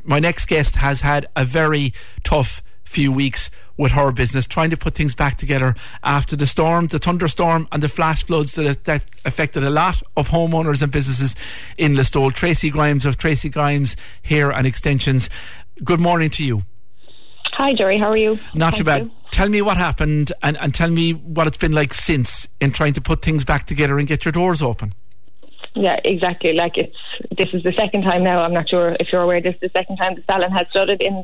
my next guest has had a very tough few weeks with her business, trying to put things back together after the storm, the thunderstorm and the flash floods that affected a lot of homeowners and businesses in Listowel. Tracy Grimes of Tracy Grimes Hair and Extensions. Good morning to you. Hi Jerry, how are you? Not too bad. Tell me what happened and tell me what it's been like since in trying to put things back together and get your doors open. Yeah, exactly. This is the second time now. I'm not sure if you're aware. This is the second time the salon has flooded in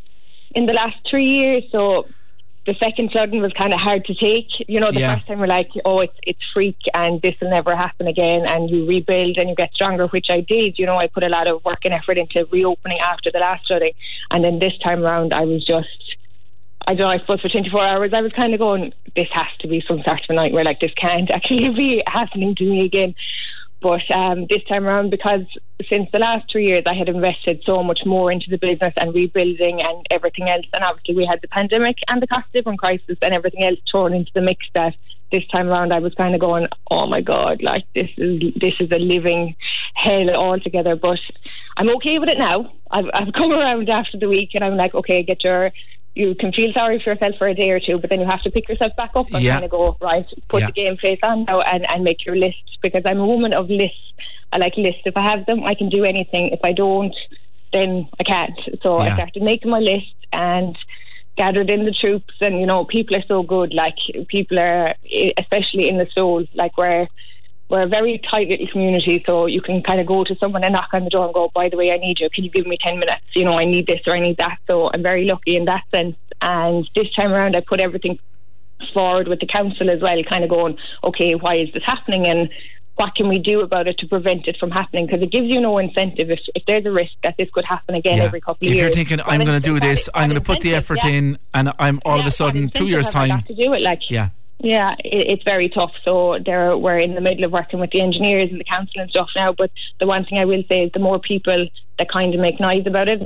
the last 3 years. So the second flooding was kind of hard to take. You know, the first time we're like, oh, it's freak and this will never happen again, and you rebuild and you get stronger, which I did. You know, I put a lot of work and effort into reopening after the last flooding, and then this time around I was just, I don't know, I suppose for 24 hours I was kind of going, this has to be some sort of a nightmare, like this can't actually be happening to me again. But this time around, because since the last 3 years I had invested so much more into the business and rebuilding and everything else, and obviously we had the pandemic and the cost of living crisis and everything else thrown into the mix, that this time around I was kind of going, oh my God, like this is a living hell altogether. But I'm okay with it now. I've come around after the week and I'm like, okay, you can feel sorry for yourself for a day or two, but then you have to pick yourself back up and kind of go, right, put the game face on now and make your list, because I'm a woman of lists. I like lists. If I have them, I can do anything. If I don't, then I can't. So I started making my list and gathered in the troops, and you know, people are so good. Like, people are, especially in the Listowel, like we're a very tight little community, so you can kind of go to someone and knock on the door and go, by the way, I need you, can you give me 10 minutes, you know, I need this or I need that. So I'm very lucky in that sense. And this time around I put everything forward with the council as well, kind of going, okay, why is this happening and what can we do about it to prevent it from happening? Because it gives you no incentive if there's a risk that this could happen again every couple of years. If you're thinking, I'm going to do this, I'm going to put the effort in, and I'm all of a sudden 2 years time to do it, like yeah, it's very tough. So we're in the middle of working with the engineers and the council and stuff now. But the one thing I will say is the more people that kind of make noise about it,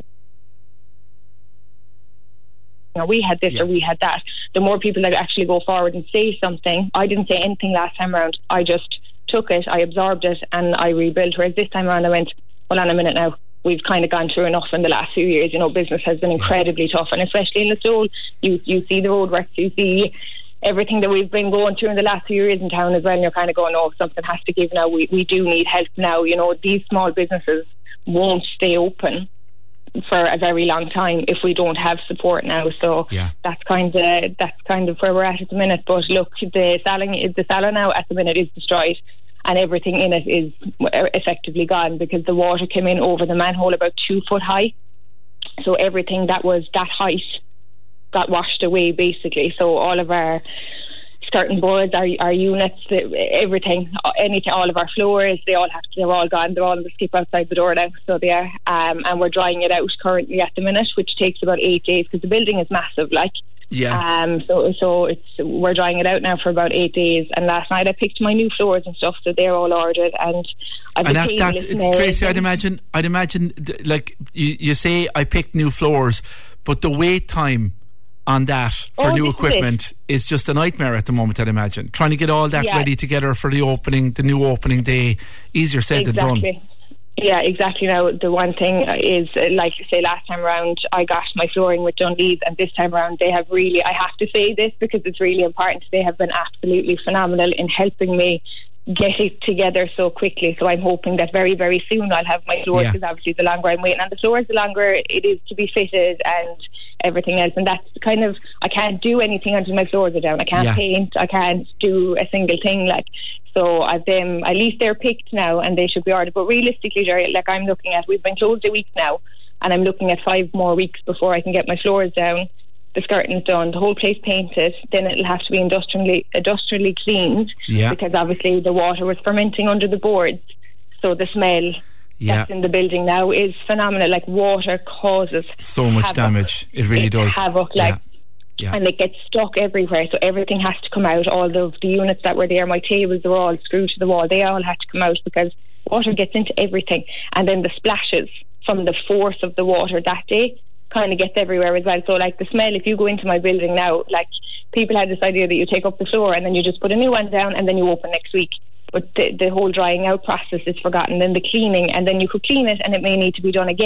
or we had this or we had that, the more people that actually go forward and say something. I didn't say anything last time around. I just took it, I absorbed it, and I rebuilt. Whereas this time around I went, hold on a minute now, we've kind of gone through enough in the last few years. You know, business has been incredibly tough, and especially in Listowel, you see the roadworks, you see everything that we've been going through in the last few years in town as well, and you're kind of going, oh, something has to give now. We do need help now. You know, these small businesses won't stay open for a very long time if we don't have support now. So that's kind of where we're at the minute. But look, the salon now at the minute is destroyed, and everything in it is effectively gone because the water came in over the manhole about 2 foot high. So everything that was that height got washed away basically. So all of our skirting boards, our units, everything, anything, all of our floors, they're all gone. They're all on the skip outside the door now. So they are, and we're drying it out currently at the minute, which takes about 8 days because the building is massive, like. So we're drying it out now for about 8 days. And last night I picked my new floors and stuff, so they're all ordered. And Tracy, I'd imagine, like you say, I picked new floors, but the wait time on that for new equipment is just a nightmare at the moment, I'd imagine. Trying to get all that ready together for the new opening day, easier said than done. Yeah, exactly. Now, the one thing is, like you say, last time around I got my flooring with Dunlees, and this time around they have really, I have to say this because it's really important, they have been absolutely phenomenal in helping me get it together so quickly. So I'm hoping that very, very soon I'll have my floors, because obviously the longer I'm waiting on the floors, the longer it is to be fitted and everything else. And that's kind of, I can't do anything until my floors are down. I can't paint, I can't do a single thing, like. So I've them, at least they're picked now and they should be ordered. But realistically, Jerry, like I'm looking at, we've been closed a week now, and I'm looking at 5 more weeks before I can get my floors down, the skirting's done, the whole place painted. Then it'll have to be industrially cleaned, because obviously the water was fermenting under the boards. So the smell that's in the building now is phenomenal. Like, water causes so much damage. It really does. Havoc, like. And it gets stuck everywhere, so everything has to come out. All of the units that were there, my tables were all screwed to the wall, they all had to come out because water gets into everything. And then the splashes from the force of the water that day kind of gets everywhere as well. So like the smell, if you go into my building now, like, people had this idea that you take up the floor and then you just put a new one down and then you open next week. But the whole drying out process is forgotten. Then the cleaning, and then you could clean it and it may need to be done again.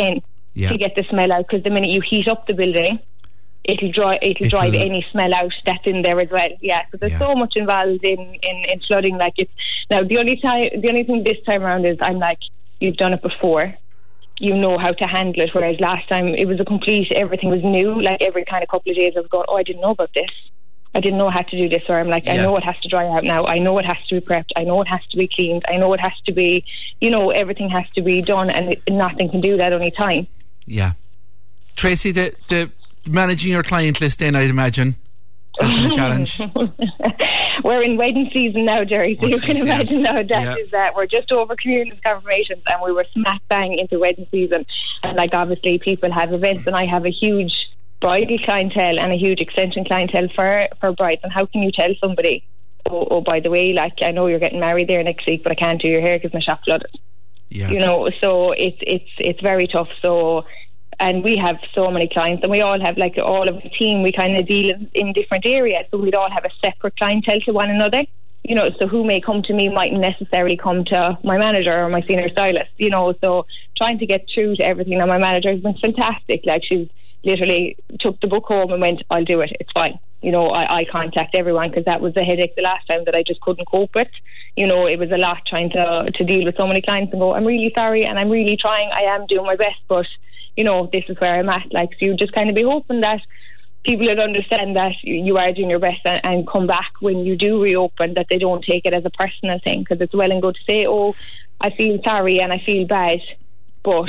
to get the smell out, because the minute you heat up the building, it'll drive any smell out that's in there as well. Yeah, so there's so much involved in flooding. Like, it's now the only thing this time around is I'm like, you've done it before, you know how to handle it, whereas last time it was everything was new. Like, every kind of couple of days I was going, I didn't know about this, I didn't know how to do this, or I'm like, I know it has to dry out now, I know it has to be prepped, I know it has to be cleaned, I know it has to be, everything has to be done, and nothing can do that, only time. Yeah. Tracy, the managing your client list then, I'd imagine, has been a challenge. We're in wedding season now, Jerry, so you can imagine now that we're just over community confirmations, and we were smack bang into wedding season. And like, obviously people have events, and I have a huge bridal clientele and a huge extension clientele for brides. And how can you tell somebody, oh by the way, like, I know you're getting married there next week, but I can't do your hair because my shop flooded. So it's very tough. So, and we have so many clients, and we all have, like, all of the team, we kind of deal in different areas, so we'd all have a separate clientele to one another, so who may come to me mightn't necessarily come to my manager or my senior stylist, so trying to get through to everything. Now, my manager has been fantastic. Like, she's literally took the book home and went, I'll do it, it's fine. I contact everyone, because that was a headache the last time that I just couldn't cope with. It was a lot trying to deal with so many clients and go, I'm really sorry and I'm really trying, I am doing my best, but this is where I'm at. Like, so you just kind of be hoping that people would understand that you are doing your best, and come back when you do reopen, that they don't take it as a personal thing, because it's well and good to say, I feel sorry and I feel bad, but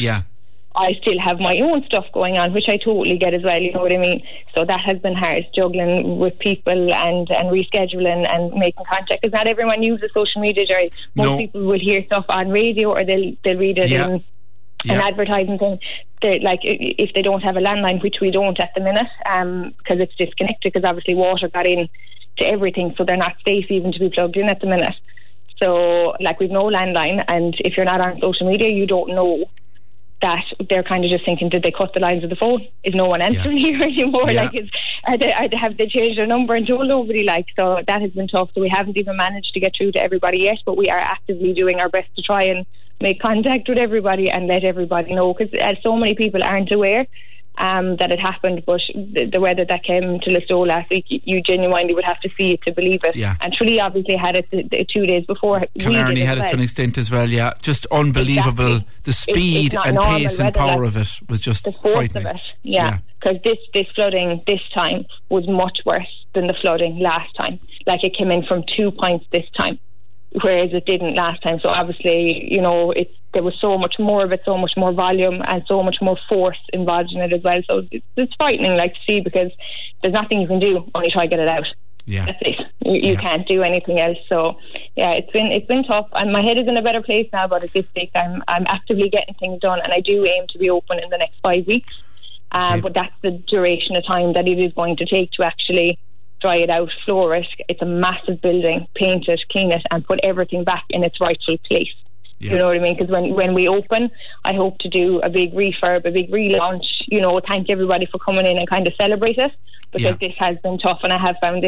I still have my own stuff going on, which I totally get as well, you know what I mean? So that has been hard, juggling with people and rescheduling and making contact, because not everyone uses social media, Jerry. Most people will hear stuff on radio, or they'll read it in an advertising thing. Like, if they don't have a landline, which we don't at the minute, because it's disconnected, because obviously water got in to everything, so they're not safe even to be plugged in at the minute. So, like, we've no landline, and if you're not on social media, you don't know that. They're kind of just thinking, did they cut the lines of the phone? Is no one answering here anymore? Like, have they changed their number and told nobody? Like, so that has been tough. So we haven't even managed to get through to everybody yet, but we are actively doing our best to try and make contact with everybody and let everybody know, because so many people aren't aware that it happened. But the weather that came to Listowel last week, you genuinely would have to see it to believe it. And Tralee obviously had it the 2 days before. Killarney had it to an extent as well. Just unbelievable. Exactly. The speed and pace and power of it was just the force frightening. of it. Because this flooding this time was much worse than the flooding last time. Like, it came in from 2 points this time, whereas it didn't last time. So obviously, there was so much more of it, so much more volume, and so much more force involved in it as well. So it's frightening, like, to see, because there's nothing you can do, only try to get it out. That's it. You can't do anything else. So it's been tough, and my head is in a better place now about it this week. I'm actively getting things done, and I do aim to be open in the next 5 weeks. But that's the duration of time that it is going to take to actually dry it out, floor it. It's a massive building. Paint it, clean it, and put everything back in its rightful place. You know what I mean? Because when we open, I hope to do a big refurb, a big relaunch, thank everybody for coming in and kind of celebrate it, because this has been tough, and I have found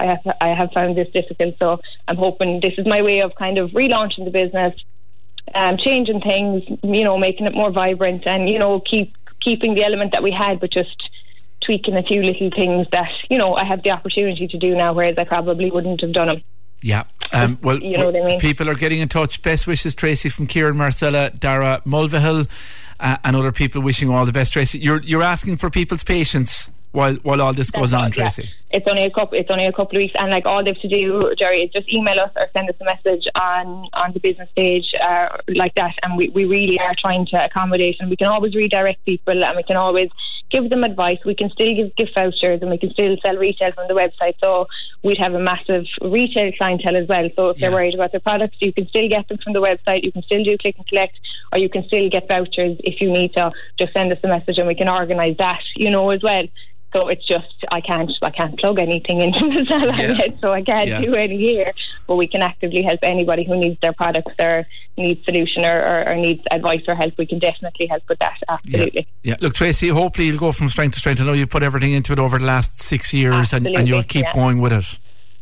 this difficult. So I'm hoping this is my way of kind of relaunching the business, changing things, making it more vibrant, and keeping the element that we had, but just tweaking a few little things that I have the opportunity to do now, whereas I probably wouldn't have done them. Well, you know what I mean? People are getting in touch. Best wishes, Tracy, from Kieran, Marcella, Dara, Mulvihill, and other people wishing all the best. Tracy, you're asking for people's patience while all this goes on, Tracy. It's only a couple of weeks, and like, all they have to do, Jerry, is just email us or send us a message on the business page, like that, and we really are trying to accommodate, and we can always redirect people, and we can always give them advice. We can still give gift vouchers, and we can still sell retail from the website, so we'd have a massive retail clientele as well. So if they're worried about their products, you can still get them from the website, you can still do click and collect, or you can still get vouchers if you need to. Just send us a message and we can organise that, as well. So it's just, I can't plug anything into the salon yet, so I can't do any here. But we can actively help anybody who needs their products or needs solution or needs advice or help. We can definitely help with that, absolutely. Look, Tracy, hopefully you'll go from strength to strength. I know you've put everything into it over the last 6 years, and you'll keep going with it.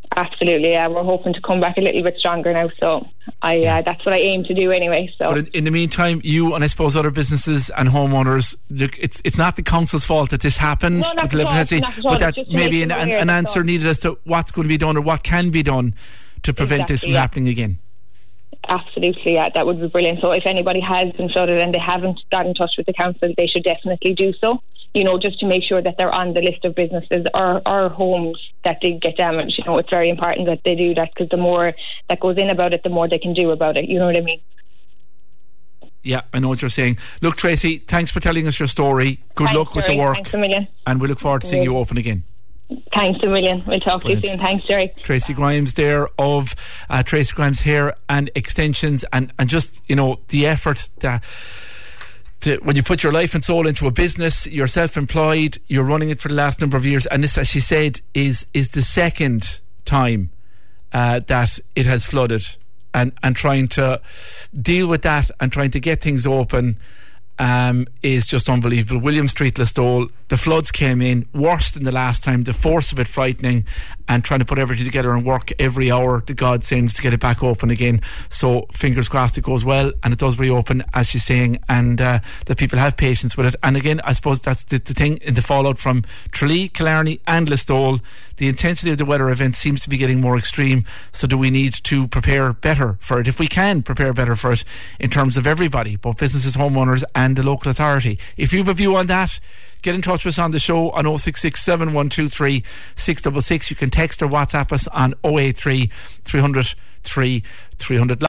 Absolutely, yeah. We're hoping to come back a little bit stronger now, so that's what I aim to do anyway. So, but in the meantime, you and I suppose other businesses and homeowners, look, it's not the council's fault that this happened. No, not at all. But that maybe an answer needed as to what's going to be done or what can be done to prevent this from happening again. Absolutely, yeah, that would be brilliant. So if anybody has been flooded and they haven't got in touch with the council, they should definitely do so. You know, just to make sure that they're on the list of businesses or homes that did get damaged. You know, it's very important that they do that, because the more that goes in about it, the more they can do about it. You know what I mean? Yeah, I know what you're saying. Look, Tracy, thanks for telling us your story. Good luck with the work. Thanks a million. And we look forward to seeing you open again. Thanks a million. We'll talk to you soon. Thanks, Jerry. Tracy Grimes there of Tracy Grimes Hair and Extensions, and just, you know, the effort that when you put your life and soul into a business, you're self-employed, you're running it for the last number of years, and this, as she said, is the second time that it has flooded, and trying to deal with that and trying to get things open is just unbelievable. William Street, Listowel, the floods came in worse than the last time, the force of it frightening, and trying to put everything together and work every hour that God sends to get it back open again. So fingers crossed it goes well and it does reopen, as she's saying, and that people have patience with it. And again, I suppose that's the thing in the fallout from Tralee, Killarney and Listowel. The intensity of the weather event seems to be getting more extreme. So do we need to prepare better for it? If we can prepare better for it in terms of everybody, both businesses, homeowners and the local authority. If you have a view on that, get in touch with us on the show on 066 7123 666. You can text or WhatsApp us on 083 300 300.